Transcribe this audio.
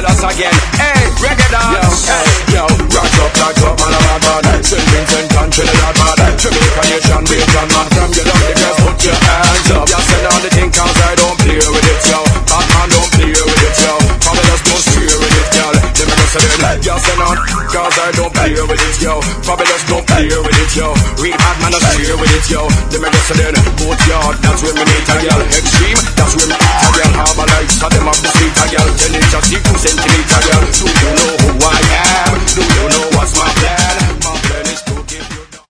fabulous again. Hey, reggae dance. Hey, yo, rock up, man, I'm bad. St. Vincent and Trinidad, bad. Jamaica nation, Jamaican man. From you love the girls, put your hands up. You send all the thing, cause I don't play with it, yo. Batman don't play with it, yo. Fabulous don't steer with it, girl. Let me just say it. You send on, cause I don't play with it, yo. Fabulous don't play with it, yo. Real bad man, don't steer with it, yo. Let me just say it. Both yard, that's when we meet a girl.